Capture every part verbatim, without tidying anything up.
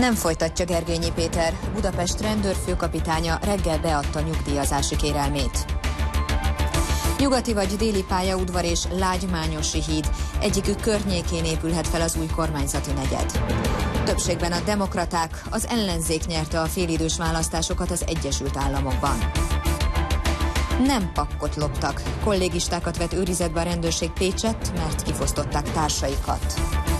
Nem folytatja Gergényi Péter, Budapest rendőrfőkapitánya reggel beadta nyugdíjazási kérelmét. Nyugati vagy déli pályaudvar és Lágymányosi híd, egyikük környékén épülhet fel az új kormányzati negyed. Többségben a demokraták, az ellenzék nyerte a félidős választásokat az Egyesült Államokban. Nem pakkot loptak, kollégistákat vett őrizetbe a rendőrség Pécsett, mert kifosztották társaikat.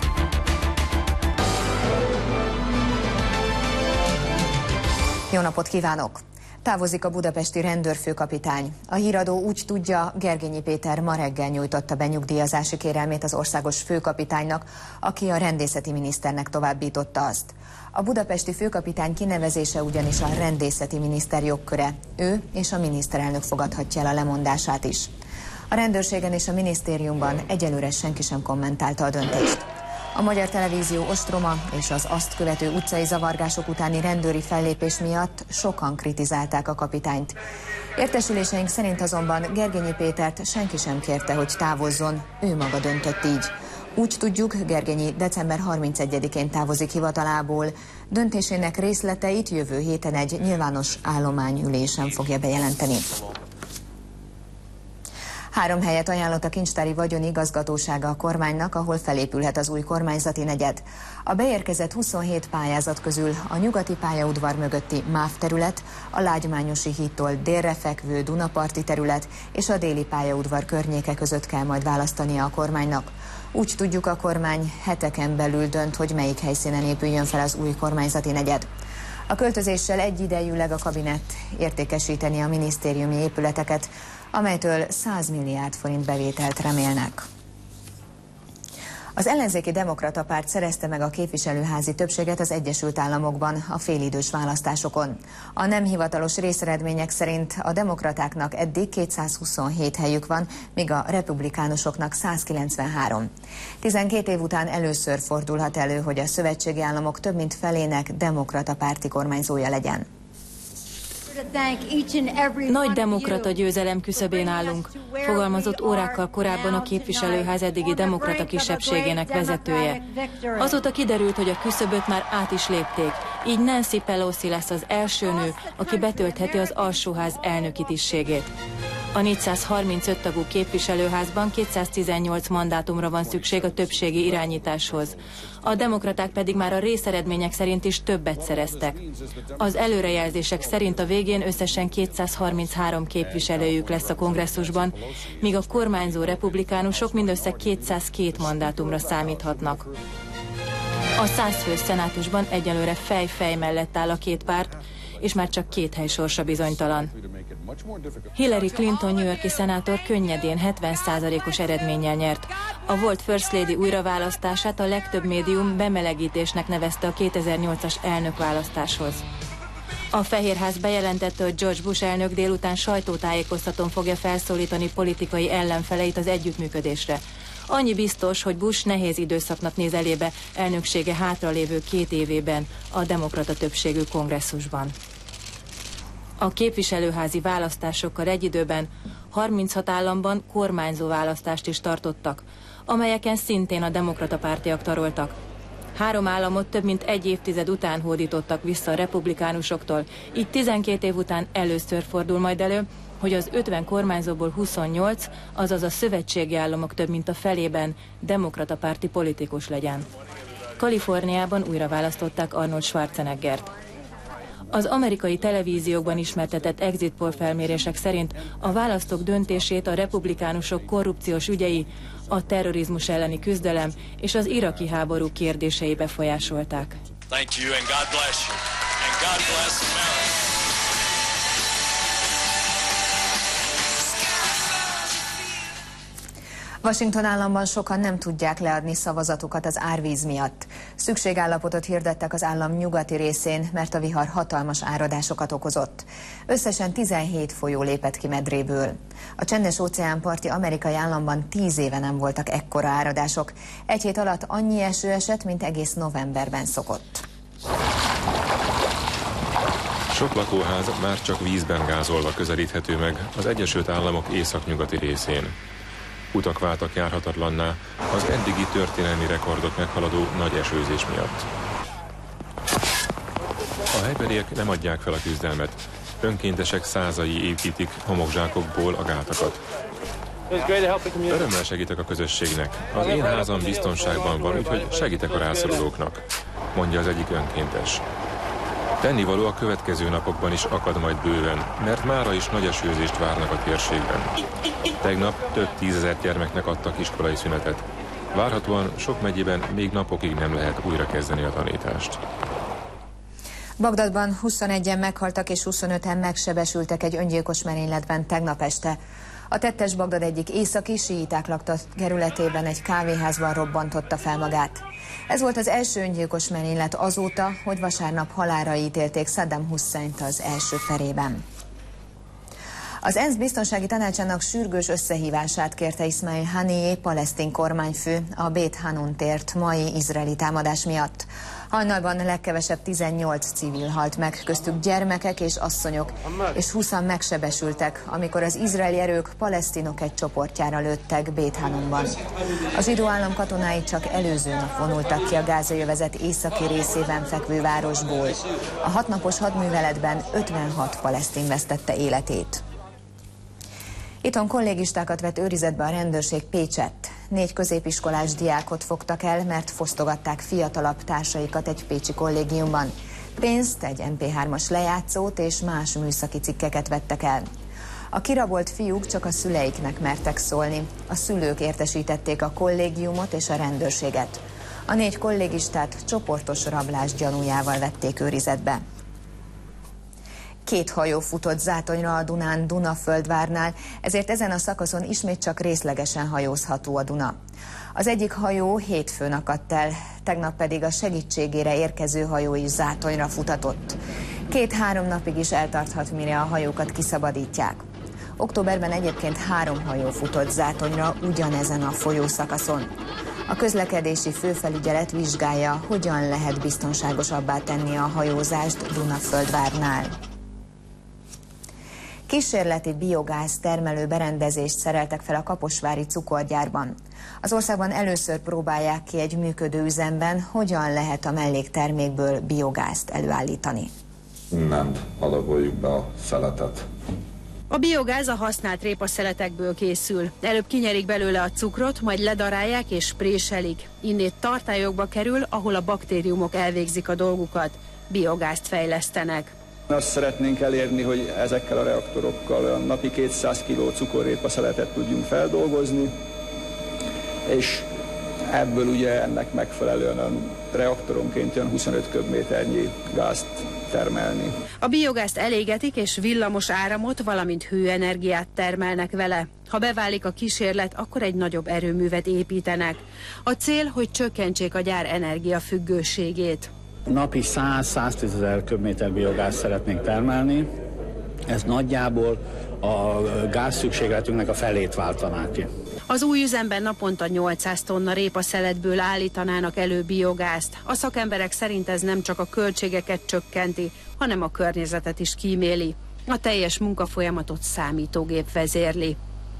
Jó napot kívánok! Távozik a budapesti rendőrfőkapitány. A híradó úgy tudja, Gergényi Péter ma reggel nyújtotta be nyugdíjazási kérelmét az országos főkapitánynak, aki a rendészeti miniszternek továbbította azt. A budapesti főkapitány kinevezése ugyanis a rendészeti miniszter jogköre. Ő és a miniszterelnök fogadhatja el a lemondását is. A rendőrségen és a minisztériumban egyelőre senki sem kommentálta a döntést. A Magyar Televízió ostroma és az azt követő utcai zavargások utáni rendőri fellépés miatt sokan kritizálták a kapitányt. Értesüléseink szerint azonban Gergényi Pétert senki sem kérte, hogy távozzon, ő maga döntött így. Úgy tudjuk, Gergényi december harmincegyedikén távozik hivatalából. Döntésének részleteit jövő héten egy nyilvános állományülésen fogja bejelenteni. Három helyet ajánlott a Kincstári Vagyon Igazgatósága a kormánynak, ahol felépülhet az új kormányzati negyed. A beérkezett huszonhét pályázat közül a nyugati pályaudvar mögötti MÁV terület, a Lágymányosi hídtól délre fekvő Dunaparti terület és a déli pályaudvar környéke között kell majd választania a kormánynak. Úgy tudjuk, a kormány heteken belül dönt, hogy melyik helyszínen épüljön fel az új kormányzati negyed. A költözéssel egyidejűleg a kabinet értékesíteni a minisztériumi épületeket, amelytől száz milliárd forint bevételt remélnek. Az ellenzéki demokrata párt szerezte meg a képviselőházi többséget az Egyesült Államokban a félidős választásokon. A nem hivatalos részeredmények szerint a demokratáknak eddig kétszázhuszonhét helyük van, míg a republikánusoknak százkilencvenhárom. tizenkét év után először fordulhat elő, hogy a szövetségi államok több mint felének demokrata párti kormányzója legyen. Nagy demokrata győzelem küszöbén állunk, fogalmazott órákkal korábban a képviselőház eddigi demokrata kisebbségének vezetője. Azóta kiderült, hogy a küszöböt már át is lépték, így Nancy Pelosi lesz az első nő, aki betöltheti az alsóház elnöki tisztségét. A négyszázharmincöt tagú képviselőházban kétszáztizennyolc mandátumra van szükség a többségi irányításhoz. A demokraták pedig már a részeredmények szerint is többet szereztek. Az előrejelzések szerint a végén összesen kétszázharminchárom képviselőjük lesz a kongresszusban, míg a kormányzó republikánusok mindössze kétszázkettő mandátumra számíthatnak. A százfős szenátusban egyelőre fej-fej mellett áll a két párt, és már csak két hely sorsa bizonytalan. Hillary Clinton New York-i szenátor könnyedén hetven százalékos eredménnyel nyert. A volt First Lady újraválasztását a legtöbb médium bemelegítésnek nevezte a kétezer-nyolcas elnökválasztáshoz. A Fehérház bejelentette, hogy George Bush elnök délután sajtótájékoztatón fogja felszólítani politikai ellenfeleit az együttműködésre. Annyi biztos, hogy Bush nehéz időszaknak néz elébe elnöksége hátralévő két évében a demokrata többségű kongresszusban. A képviselőházi választásokkal egy időben harminchat államban kormányzó választást is tartottak, amelyeken szintén a demokrata pártiak taroltak. Három államot több mint egy évtized után hódítottak vissza a republikánusoktól, így tizenkét év után először fordul majd elő, hogy az ötven kormányzóból huszonnyolc, azaz a szövetségi államok több mint a felében demokrata párti politikus legyen. Kaliforniában újra választották Arnold Schwarzeneggert. Az amerikai televíziókban ismertetett exit poll felmérések szerint a választók döntését a republikánusok korrupciós ügyei, a terrorizmus elleni küzdelem és az iraki háború kérdései befolyásolták. Thank you and God bless you. And God bless America. Washington államban sokan nem tudják leadni szavazatukat az árvíz miatt. Szükségállapotot hirdettek az állam nyugati részén, mert a vihar hatalmas áradásokat okozott. Összesen tizenhét folyó lépett ki medréből. A csendes-óceán parti amerikai államban tíz éve nem voltak ekkora áradások. Egy hét alatt annyi eső esett, mint egész novemberben szokott. Sok lakóház már csak vízben gázolva közelíthető meg az Egyesült Államok északnyugati részén. Utak váltak járhatatlanná az eddigi történelmi rekordot meghaladó nagy esőzés miatt. A helybeliek nem adják fel a küzdelmet. Önkéntesek százai építik homokzsákokból a gátakat. Örömmel segítek a közösségnek. Az én házam biztonságban van, úgyhogy segítek a rászorulóknak, mondja az egyik önkéntes. Tennivaló a következő napokban is akad majd bőven, mert mára is nagy esőzést várnak a térségben. Tegnap több tízezer gyermeknek adtak iskolai szünetet. Várhatóan sok megyében még napokig nem lehet újra kezdeni a tanítást. Bagdadban huszonegyen meghaltak és huszonöten megsebesültek egy öngyilkos merényletben tegnap este. A tettes Bagdad egyik északi síiták lakta kerületében egy kávéházban robbantotta fel magát. Ez volt az első öngyilkos merénylet azóta, hogy vasárnap halálra ítélték Saddam Husseint az első perében. Az ENSZ biztonsági tanácsának sürgős összehívását kérte Ismail Haniyeh palesztin kormányfő a Bét Hanun tért mai izraeli támadás miatt. Hajnalban legkevesebb tizennyolc civil halt meg, köztük gyermekek és asszonyok, és húszan megsebesültek, amikor az izraeli erők palesztinok egy csoportjára lőttek Bét Hanunban. A zsidó állam katonái csak előző nap vonultak ki a Gázaövezet északi részében fekvő városból. A hatnapos hadműveletben ötvenhat palesztin vesztette életét. Itthon kollégistákat vett őrizetbe a rendőrség Pécsett. Négy középiskolás diákot fogtak el, mert fosztogatták fiatalabb társaikat egy pécsi kollégiumban. Pénzt, egy em pé hármas lejátszót és más műszaki cikkeket vettek el. A kirabolt fiúk csak a szüleiknek mertek szólni. A szülők értesítették a kollégiumot és a rendőrséget. A négy kollégistát csoportos rablás gyanújával vették őrizetbe. Két hajó futott zátonyra a Dunán Dunaföldvárnál, ezért ezen a szakaszon ismét csak részlegesen hajózható a Duna. Az egyik hajó hétfőn akadt el, tegnap pedig a segítségére érkező hajó is zátonyra futatott. Két-három napig is eltarthat, mire a hajókat kiszabadítják. Októberben egyébként három hajó futott zátonyra ugyanezen a folyószakaszon. A közlekedési főfelügyelet vizsgálja, hogyan lehet biztonságosabbá tenni a hajózást Dunaföldvárnál. Kísérleti biogáz termelő berendezést szereltek fel a kaposvári cukorgyárban. Az országban először próbálják ki egy működő üzemben, hogyan lehet a melléktermékből biogázt előállítani. Nem adagoljuk be a szeletet. A biogáz a használt répaszeletekből készül. Előbb kinyerik belőle a cukrot, majd ledarálják és préselik. Innét tartályokba kerül, ahol a baktériumok elvégzik a dolgukat. Biogázt fejlesztenek. Azt szeretnénk elérni, hogy ezekkel a reaktorokkal olyan napi kétszáz kiló cukorrépaszeletet tudjunk feldolgozni, és ebből ugye ennek megfelelően a reaktoronként olyan huszonöt köbméternyi gázt termelni. A biogázt elégetik és villamos áramot, valamint hőenergiát termelnek vele. Ha beválik a kísérlet, akkor egy nagyobb erőművet építenek. A cél, hogy csökkentsék a gyár energiafüggőségét. Napi száz-száztízezer köbméter biogázt szeretnénk termelni. Ez nagyjából a gázszükségletünknek a felét váltaná ki. Az új üzemben naponta nyolcszáz tonna répaszeletből állítanának elő biogázt. A szakemberek szerint ez nem csak a költségeket csökkenti, hanem a környezetet is kíméli. A teljes munkafolyamatot számítógép vezérli.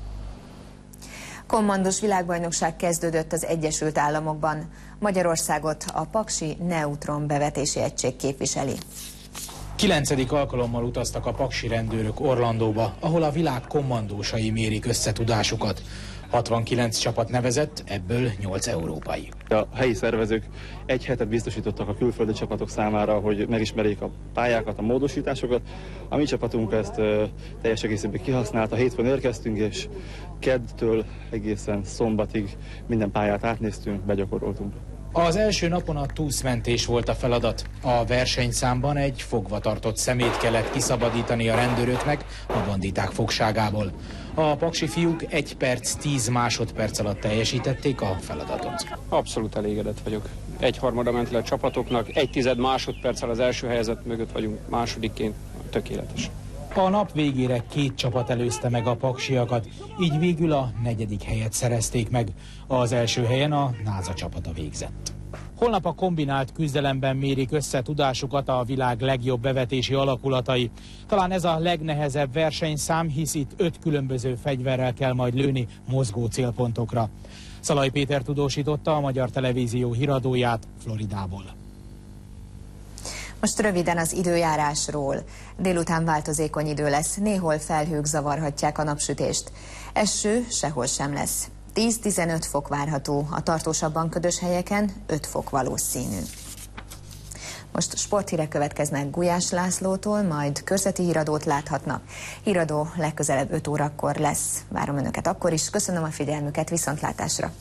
Kommandos világbajnokság kezdődött az Egyesült Államokban. Magyarországot a paksi neutron bevetési egység képviseli. Kilencedik alkalommal utaztak a paksi rendőrök Orlandóba, ahol a világ kommandósai mérik összetudásukat. hatvankilenc csapat nevezett, ebből nyolc európai. A helyi szervezők egy hetet biztosítottak a külföldi csapatok számára, hogy megismerjék a pályákat, a módosításokat. A mi csapatunk ezt uh, teljes egészében kihasználta. Hétfőn érkeztünk, és keddtől egészen szombatig minden pályát átnéztünk, begyakoroltunk. Az első napon a túszmentés volt a feladat. A versenyszámban egy fogva tartott szemét kellett kiszabadítani a rendőröknek a banditák fogságából. A paksi fiúk egy perc, tíz másodperc alatt teljesítették a feladatot. Abszolút elégedett vagyok. Egyharmada ment le a csapatoknak, egy tized másodperccel az első helyzet mögött vagyunk, másodikként tökéletes. A nap végére két csapat előzte meg a paksiakat, így végül a negyedik helyet szerezték meg. Az első helyen a NASA csapata végzett. Holnap a kombinált küzdelemben mérik össze tudásukat a világ legjobb bevetési alakulatai. Talán ez a legnehezebb versenyszám, hisz itt öt különböző fegyverrel kell majd lőni mozgó célpontokra. Szalai Péter tudósította a Magyar Televízió híradóját Floridából. Most röviden az időjárásról. Délután változékony idő lesz, néhol felhők zavarhatják a napsütést. Eső sehol sem lesz. tíz-tizenöt fok várható, a tartósabban ködös helyeken öt fok valószínű. Most sporthírek következnek Gulyás Lászlótól, majd körzeti híradót láthatnak. Híradó legközelebb öt órakor lesz. Várom Önöket akkor is. Köszönöm a figyelmüket, viszontlátásra!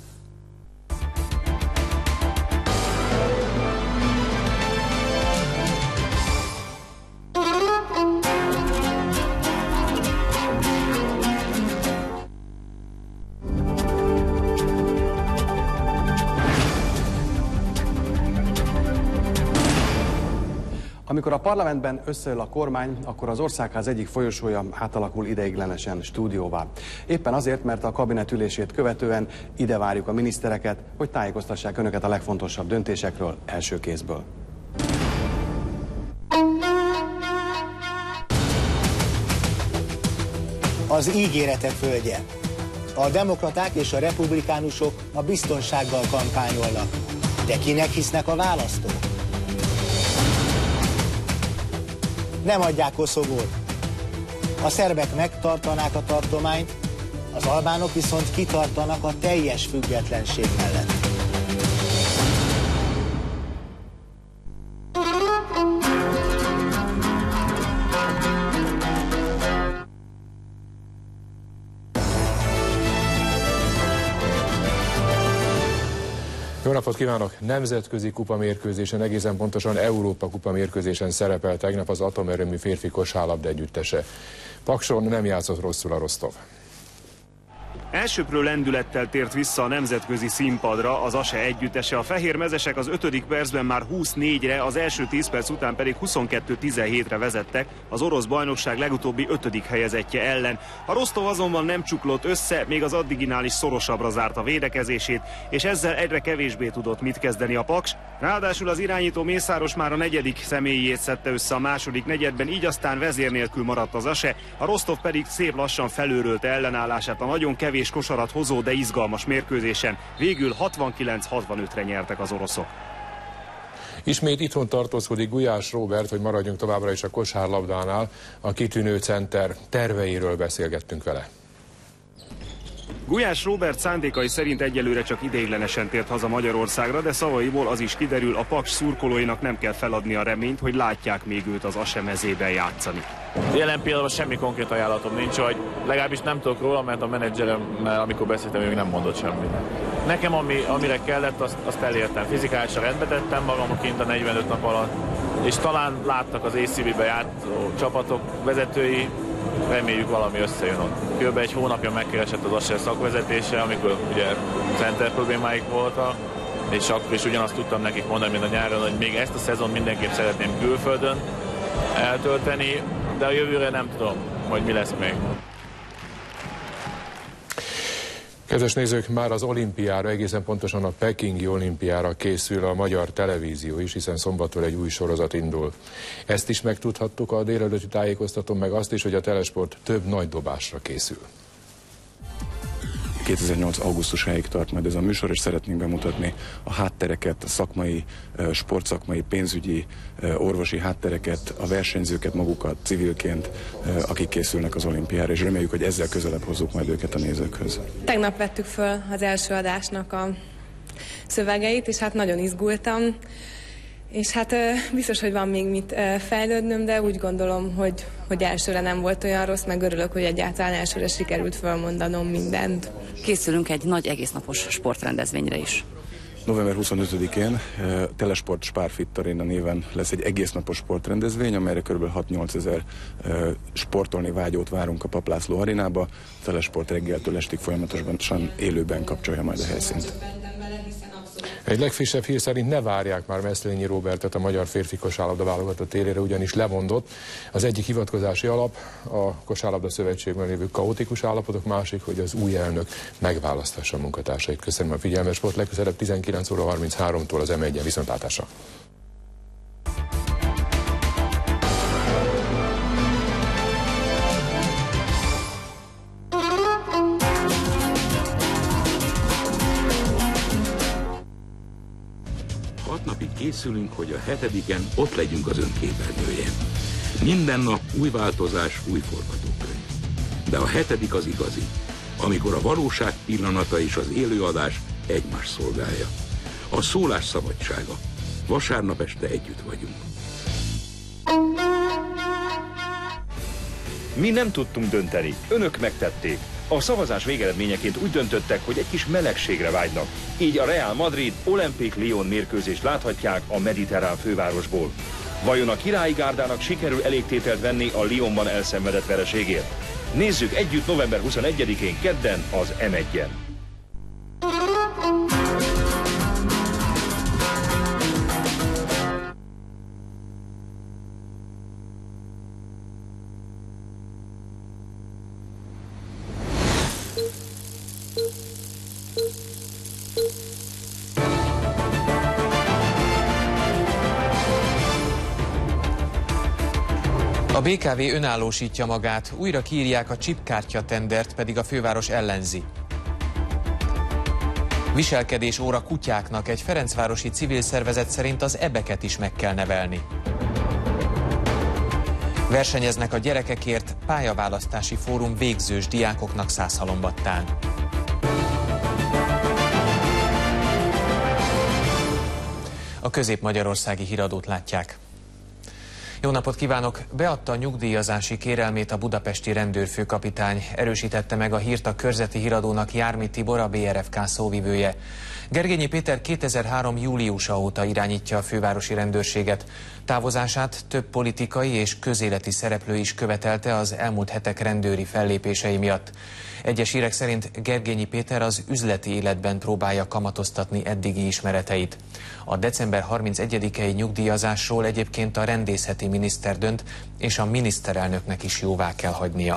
Amikor a parlamentben összeül a kormány, akkor az országház egyik folyosója átalakul ideiglenesen stúdióvá. Éppen azért, mert a kabinet ülését követően ide várjuk a minisztereket, hogy tájékoztassák Önöket a legfontosabb döntésekről első kézből. Az ígéretek földje. A demokraták és a republikánusok a biztonsággal kampányolnak. De kinek hisznek a választók? Nem adják Koszovót. A szerbek megtartanák a tartományt, az albánok viszont kitartanak a teljes függetlenség mellett. Jó napot kívánok! Nemzetközi kupamérkőzésen, egészen pontosan Európa kupamérkőzésen szerepel tegnap az atomerőmű férfi kosárlabda együttese. Pakson nem játszott rosszul a Rostov. Elsőprő lendülettel tért vissza a nemzetközi színpadra az á es e együttese. A fehérmezesek az ötödik percben már húsz négyre, az első tíz perc után pedig huszonkettő tizenhétre vezettek az orosz bajnokság legutóbbi ötödik helyezettje ellen. A Rostov azonban nem csuklott össze, még az addiginál is szorosabbra zárta védekezését, és ezzel egyre kevésbé tudott mit kezdeni a Paks. Ráadásul az irányító Mészáros már a negyedik személyét szedte össze a második negyedben, így aztán vezér nélkül maradt az á es e, a Rostov pedig szép lassan felőrölte ellenállását a nagyon kevés és kosarat hozó, de izgalmas mérkőzésen. Végül hatvankilenc hatvanötre nyertek az oroszok. Ismét itthon tartózkodik Gulyás Róbert, hogy maradjunk továbbra is a kosárlabdánál. A kitűnő center terveiről beszélgettünk vele. Gulyás Róbert szándékai szerint egyelőre csak ideiglenesen tért haza Magyarországra, de szavaiból az is kiderül, a Paks szurkolóinak nem kell feladni a reményt, hogy látják még őt az á es e mezében játszani. Jelen pillanatban semmi konkrét ajánlatom nincs, vagy legalábbis nem tudok róla, mert a menedzseremmel, amikor beszéltem, ő nem mondott semmit. Nekem, ami, amire kellett, azt, azt elértem. Fizikálisan rendbe tettem magam kint a negyvenöt nap alatt, és talán láttak az á cé bé-be játszó csapatok vezetői, reméljük valami összejön ott. Kb. Egy hónapja megkeresett az á es e szakvezetése, amikor ugye center problémáik voltak, és akkor is ugyanazt tudtam nekik mondani, mint a nyáron, hogy még ezt a szezon mindenképp szeretném külföldön eltölteni, de a jövőre nem tudom, hogy mi lesz még. Kedves nézők, már az olimpiára, egészen pontosan a pekingi olimpiára készül a magyar televízió is, hiszen szombattól egy új sorozat indul. Ezt is megtudhattuk a délelőtti tájékoztatón, meg azt is, hogy a Telesport több nagy dobásra készül. kétezer-nyolc augusztusáig tart majd ez a műsor, és szeretnénk bemutatni a háttereket, a szakmai, sportszakmai, pénzügyi, orvosi háttereket, a versenyzőket magukat civilként, akik készülnek az olimpiára, és reméljük, hogy ezzel közelebb hozzuk majd őket a nézőkhöz. Tegnap vettük föl az első adásnak a szövegeit, és hát nagyon izgultam. És hát biztos, hogy van még mit fejlődnöm, de úgy gondolom, hogy, hogy elsőre nem volt olyan rossz, meg örülök, hogy egyáltalán elsőre sikerült fölmondanom mindent. Készülünk egy nagy egésznapos sportrendezvényre is. november huszonötödikén Telesport Spárfit Arena néven lesz egy egésznapos sportrendezvény, amelyre kb. hat-nyolc ezer sportolni vágyót várunk a Papp László arénába. Telesport reggeltől estig folyamatosan élőben kapcsolja majd a helyszínt. Egy legfrissebb hír szerint ne várják már Meszlényi Róbertet a magyar férfi kosárlabda válogatott élére, ugyanis lemondott. Az egyik hivatkozási alap a Kosárlabda Szövetségben lévő kaotikus állapotok, másik, hogy az új elnök megválasztassa a munkatársait. Köszönöm a figyelmet, sport legközelebb tizenkilenc óra harmincháromtól az em egyen. Viszontlátásra! Hat napig készülünk, hogy a hetediken ott legyünk az önképernyőjén. Minden nap új változás, új forgatókönyv. De a hetedik az igazi, amikor a valóság pillanata és az élőadás egymás szolgálja. A szólás szabadsága. Vasárnap este együtt vagyunk. Mi nem tudtunk dönteni, önök megtették. A szavazás végeredményeként úgy döntöttek, hogy egy kis melegségre vágynak. Így a Real Madrid Olympique Lyon mérkőzést láthatják a mediterrán fővárosból. Vajon a királyi gárdának sikerül elégtételt venni a Lyonban elszenvedett vereségért? Nézzük együtt november huszonegyedikén kedden az em egyen. A bé ká vé önállósítja magát, újra kiírják a chipkártya tendert, pedig a főváros ellenzi. Viselkedés óra kutyáknak, egy ferencvárosi civil szervezet szerint az ebeket is meg kell nevelni. Versenyeznek a gyerekekért, pályaválasztási fórum végzős diákoknak Szászhalombattán. A közép-magyarországi híradót látják. Jó napot kívánok! Beadta a nyugdíjazási kérelmét a budapesti rendőrfőkapitány. Erősítette meg a hírt a körzeti híradónak Jármi Tibor, a bé er ef ká szóvivője. Gergényi Péter kétezer-három júliusa óta irányítja a fővárosi rendőrséget. Távozását több politikai és közéleti szereplő is követelte az elmúlt hetek rendőri fellépései miatt. Egyes hírek szerint Gergényi Péter az üzleti életben próbálja kamatoztatni eddigi ismereteit. A december harmincegyedikei nyugdíjazásról egyébként a rendészeti miniszter dönt, és a miniszterelnöknek is jóvá kell hagynia.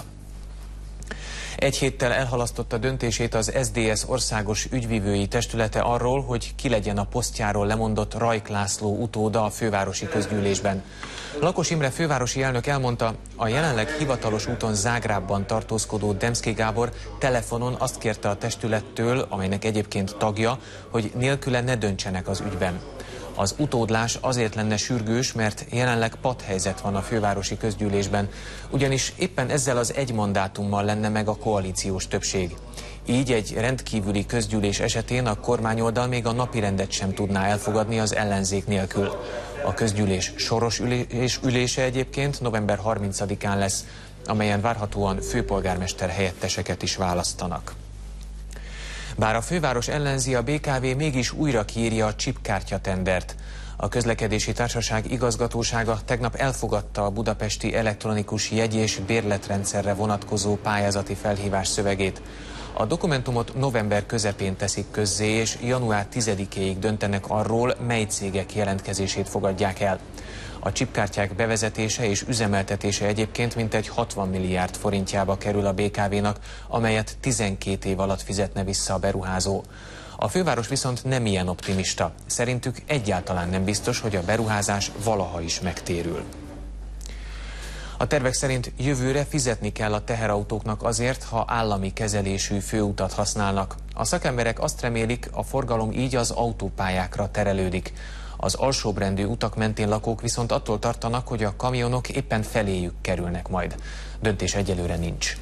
Egy héttel elhalasztotta döntését az es zé dé es országos ügyvivői testülete arról, hogy ki legyen a posztjáról lemondott Rajk László utóda a fővárosi közgyűlésben. Lakos Imre fővárosi elnök elmondta, a jelenleg hivatalos úton Zágrábban tartózkodó Demszky Gábor telefonon azt kérte a testülettől, amelynek egyébként tagja, hogy nélküle ne döntsenek az ügyben. Az utódlás azért lenne sürgős, mert jelenleg patthelyzet van a fővárosi közgyűlésben, ugyanis éppen ezzel az egy mandátummal lenne meg a koalíciós többség. Így egy rendkívüli közgyűlés esetén a kormányoldal még a napirendet sem tudná elfogadni az ellenzék nélkül. A közgyűlés soros ülés, ülése egyébként november harmincadikán lesz, amelyen várhatóan főpolgármester helyetteseket is választanak. Bár a főváros ellenzi, a bé ká vé mégis újra kiírja a chipkártya tendert. A közlekedési társaság igazgatósága tegnap elfogadta a budapesti elektronikus jegy- és bérletrendszerre vonatkozó pályázati felhívás szövegét. A dokumentumot november közepén teszik közzé, és január tizedikéig döntenek arról, mely cégek jelentkezését fogadják el. A chipkártyák bevezetése és üzemeltetése egyébként mintegy hatvan milliárd forintjába kerül a bé ká vénak, amelyet tizenkét év alatt fizetne vissza a beruházó. A főváros viszont nem ilyen optimista. Szerintük egyáltalán nem biztos, hogy a beruházás valaha is megtérül. A tervek szerint jövőre fizetni kell a teherautóknak azért, ha állami kezelésű főutat használnak. A szakemberek azt remélik, a forgalom így az autópályákra terelődik. Az alsóbrendű utak mentén lakók viszont attól tartanak, hogy a kamionok éppen feléjük kerülnek majd. Döntés egyelőre nincs.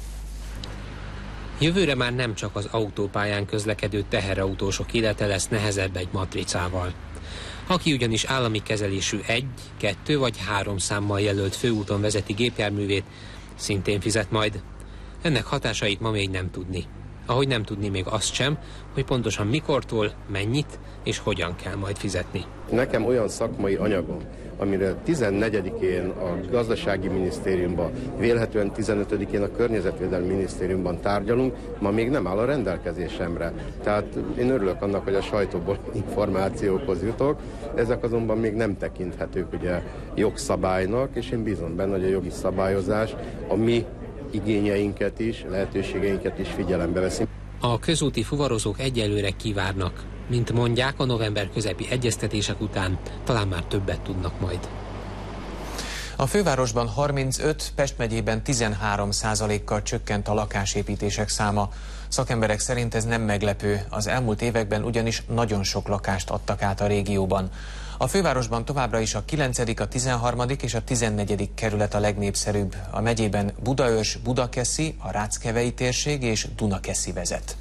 Jövőre már nem csak az autópályán közlekedő teherautósok élete lesz nehezebb egy matricával. Aki ugyanis állami kezelésű egy, kettő vagy három számmal jelölt főúton vezeti gépjárművét, szintén fizet majd. Ennek hatásait ma még nem tudni. Ahogy nem tudni még azt sem, hogy pontosan mikortól, mennyit és hogyan kell majd fizetni. Nekem olyan szakmai anyagom, amire tizennegyedikén a gazdasági minisztériumban, vélhetően tizenötödikén a környezetvédelmi minisztériumban tárgyalunk, ma még nem áll a rendelkezésemre. Tehát én örülök annak, hogy a sajtóból információkhoz jutok, ezek azonban még nem tekinthetők ugye jogszabálynak, és én bízom benne, hogy a jogi szabályozás a mi igényeinket is, lehetőségeinket is figyelembe veszi. A közúti fuvarozók egyelőre kivárnak. Mint mondják, a november közepi egyeztetések után talán már többet tudnak majd. A fővárosban harmincöt, Pest megyében tizenhárom százalékkal csökkent a lakásépítések száma. Szakemberek szerint ez nem meglepő, az elmúlt években ugyanis nagyon sok lakást adtak át a régióban. A fővárosban továbbra is a kilencedik, a tizenharmadik és a tizennegyedik kerület a legnépszerűbb. A megyében Budaörs, Budakeszi, a Ráckevei térség és Dunakeszi vezet.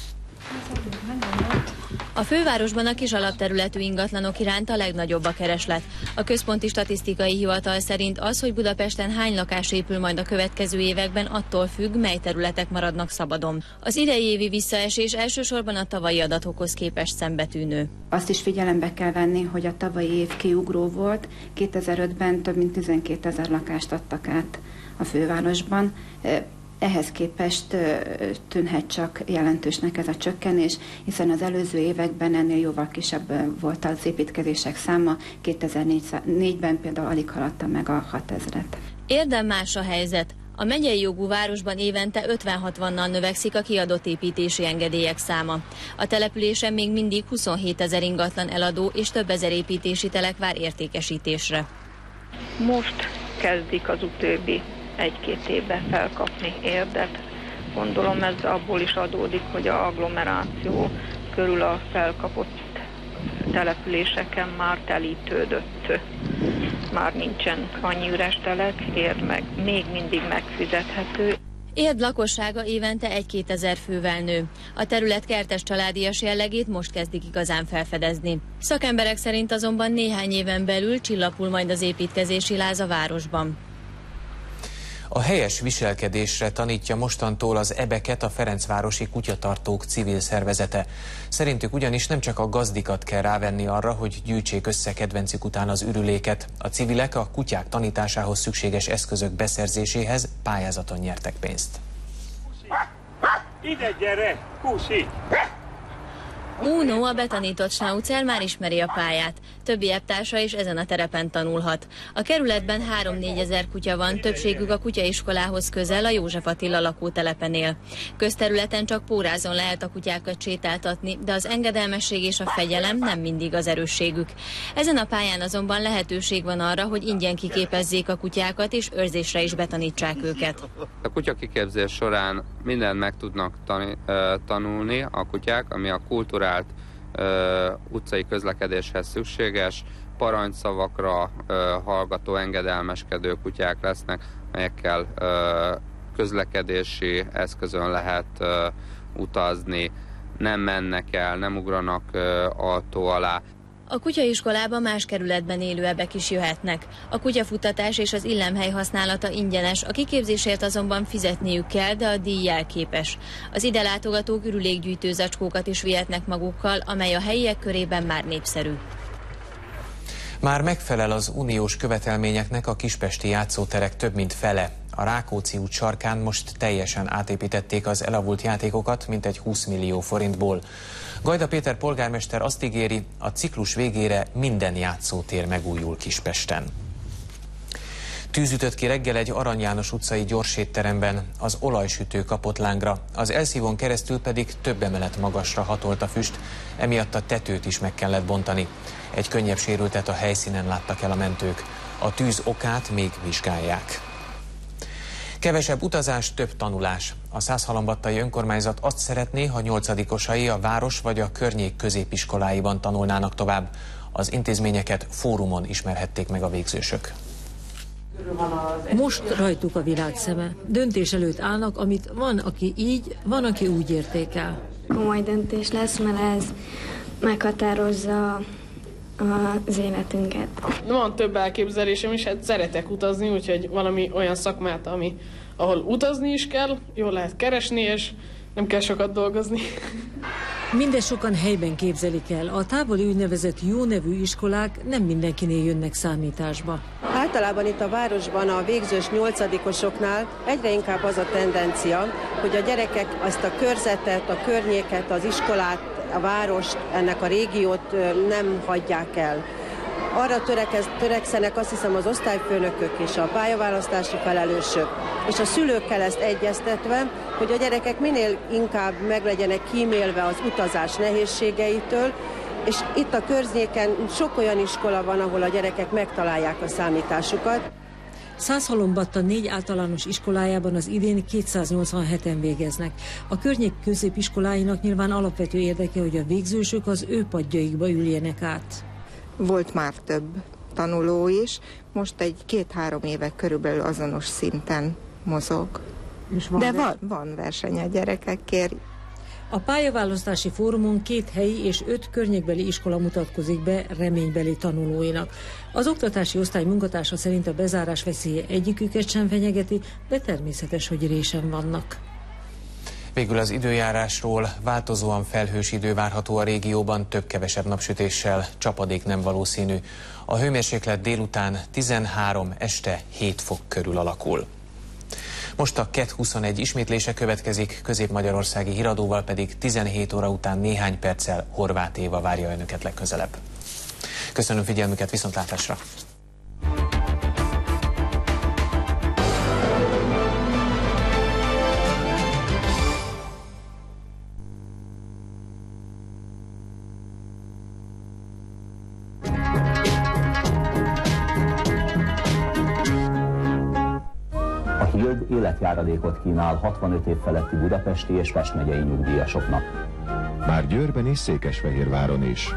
A fővárosban a kis alapterületű ingatlanok iránt a legnagyobb a kereslet. A Központi Statisztikai Hivatal szerint az, hogy Budapesten hány lakás épül majd a következő években, attól függ, mely területek maradnak szabadon. Az idei évi visszaesés elsősorban a tavalyi adatokhoz képest szembetűnő. Azt is figyelembe kell venni, hogy a tavalyi év kiugró volt. kétezer-ötben több mint tizenkétezer lakást adtak át a fővárosban. Ehhez képest tűnhet csak jelentősnek ez a csökkenés, hiszen az előző években ennél jóval kisebb volt az építkezések száma, kétezer-négyben például alig haladta meg a hatezret. Érdem más a helyzet. A megyei jogú városban évente ötven-hatvannal növekszik a kiadott építési engedélyek száma. A településen még mindig huszonhétezer ingatlan eladó és több ezer építési telek vár értékesítésre. Most kezdik az utóbbi egy-két évben felkapni Érdet. Gondolom ez abból is adódik, hogy a agglomeráció körül a felkapott településeken már telítődött. Már nincsen annyi üres telek, Érd meg még mindig megfizethető. Érd lakossága évente egy-kétezer fővel nő. A terület kertes családias jellegét most kezdik igazán felfedezni. Szakemberek szerint azonban néhány éven belül csillapul majd az építkezési láz a városban. A helyes viselkedésre tanítja mostantól az ebeket a Ferencvárosi Kutyatartók civil szervezete. Szerintük ugyanis nem csak a gazdikat kell rávenni arra, hogy gyűjtsék össze kedvencük után az ürüléket. A civilek a kutyák tanításához szükséges eszközök beszerzéséhez pályázaton nyertek pénzt. Ide gyere, Kusi! Uno, a betanított snauzer már ismeri a pályát. Többi eptársa is ezen a terepen tanulhat. A kerületben három-négy ezer kutya van, többségük a kutyaiskolához közel, a József Attila lakótelepen él. Közterületen csak pórázon lehet a kutyákat sétáltatni, de az engedelmesség és a fegyelem nem mindig az erősségük. Ezen a pályán azonban lehetőség van arra, hogy ingyen kiképezzék a kutyákat és őrzésre is betanítsák őket. A kutyakiképzés során mindent meg tudnak tanulni a kutyák, ami a kultúrát Uh, utcai közlekedéshez szükséges, parancsszavakra uh, hallgató, engedelmeskedő kutyák lesznek, melyekkel uh, közlekedési eszközön lehet uh, utazni, nem mennek el, nem ugranak uh, autó alá. A kutyaiskolában más kerületben élő ebek is jöhetnek. A kutyafuttatás és az illemhely használata ingyenes, a kiképzésért azonban fizetniük kell, de a díj jelképes. Az ide látogatók ürülékgyűjtő zacskókat is vihetnek magukkal, amely a helyiek körében már népszerű. Már megfelel az uniós követelményeknek a kispesti játszóterek több mint fele. A Rákóczi út sarkán most teljesen átépítették az elavult játékokat, mintegy húsz millió forintból. Gajda Péter polgármester azt ígéri, a ciklus végére minden játszótér megújul Kispesten. Tűz ütött ki reggel egy Arany János utcai gyorsétteremben, az olajsütő kapott lángra, az elszívón keresztül pedig több emelet magasra hatolt a füst, emiatt a tetőt is meg kellett bontani. Egy könnyebb sérültet a helyszínen láttak el a mentők. A tűz okát még vizsgálják. Kevesebb utazás, több tanulás. A Százhalombattai önkormányzat azt szeretné, ha nyolcadikosai a város vagy a környék középiskoláiban tanulnának tovább. Az intézményeket fórumon ismerhették meg a végzősök. Most rajtuk a világ szeme. Döntés előtt állnak, amit van, aki így, van, aki úgy értékel. Komoly döntés lesz, mert ez meghatározza az életünket. Van több elképzelésem is, hát szeretek utazni, úgyhogy valami olyan szakmát, ami, ahol utazni is kell, jól lehet keresni, és nem kell sokat dolgozni. Mindez sokan helyben képzelik el. A távoli úgynevezett jó nevű iskolák nem mindenkinél jönnek számításba. Általában itt a városban a végzős nyolcadikosoknál egyre inkább az a tendencia, hogy a gyerekek azt a körzetet, a környéket, az iskolát, a várost, ennek a régiót nem hagyják el. Arra törekez, törekszenek azt hiszem az osztályfőnökök és a pályaválasztási felelősök, és a szülőkkel ezt egyeztetve, hogy a gyerekek minél inkább meg legyenek kímélve az utazás nehézségeitől, és itt a környéken sok olyan iskola van, ahol a gyerekek megtalálják a számításukat. Százhalombatta négy általános iskolájában az idén kétszáznyolcvanheten végeznek. A környék középiskoláinak nyilván alapvető érdeke, hogy a végzősök az ő padjaikba üljenek át. volt már több tanuló is, most egy két-három éve körülbelül azonos szinten mozog. Van De van, van verseny a gyerekekért. A pályaválasztási fórumon két helyi és öt környékbeli iskola mutatkozik be reménybeli tanulóinak. Az oktatási osztály munkatársa szerint a bezárás veszélye egyiküket sem fenyegeti, de természetes, hogy résen vannak. Végül az időjárásról: változóan felhős idő várható a régióban, több-kevesebb napsütéssel, csapadék nem valószínű. A hőmérséklet délután tizenhárom, este hét fok körül alakul. Most a KET huszonegy ismétlése következik, közép-magyarországi híradóval pedig tizenhét óra után néhány perccel Horváth Éva várja önöket legközelebb. Köszönöm figyelmüket, viszontlátásra! Hild életjáradékot kínál hatvanöt év feletti budapesti és Pest megyei nyugdíjasoknak. Már Győrben és Székesfehérváron is.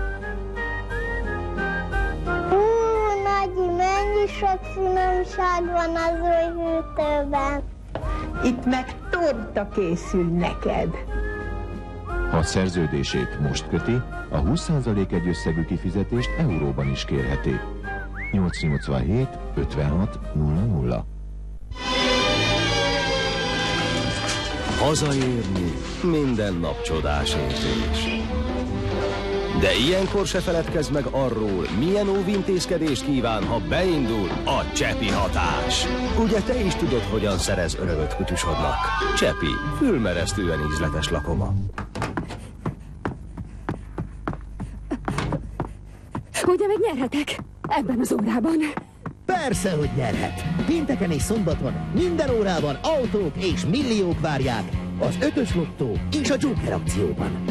Hú, Nagyi, mennyi sok finomság van az új hűtőben. Itt meg torta készül neked. Ha szerződését most köti, a húsz százalék egyösszegű kifizetést euróban is kérheti. nyolc nyolcvanhét ötvenhat nulla nulla. Hazaérni minden nap csodás érzés. De ilyenkor se feledkezz meg arról, milyen óvintézkedést kíván, ha beindul a Csepi hatás. Ugye te is tudod, hogyan szerez örömöt kutyusodnak. Csepi, fülmeresztően ízletes lakoma. Ugye még nyerhetek ebben az órában? Persze, hogy nyerhet! Pénteken és szombaton minden órában autók és milliók várják az ötös lottó és a Joker akcióban.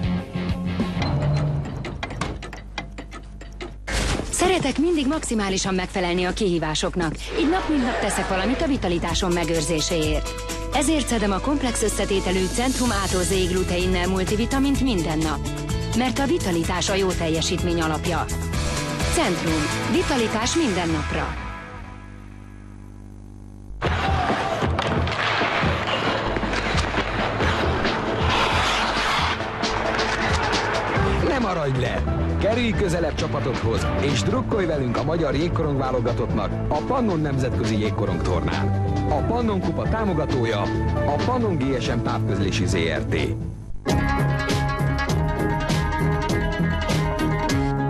Szeretek mindig maximálisan megfelelni a kihívásoknak, így nap mint nap teszek valamit a vitalitásom megőrzéséért. Ezért szedem a komplex összetételű Centrum A-tól Z-ig gluteinnel multivitamint minden nap. Mert a vitalitás a jó teljesítmény alapja. Centrum. Vitalitás minden napra. Ne maradj le! Kerülj közelebb csapatodhoz, és drukkolj velünk a magyar jégkorong válogatottnak a Pannon Nemzetközi Jégkorong Tornán. A Pannon Kupa támogatója a Pannon gé es em Távközlési Zé er té.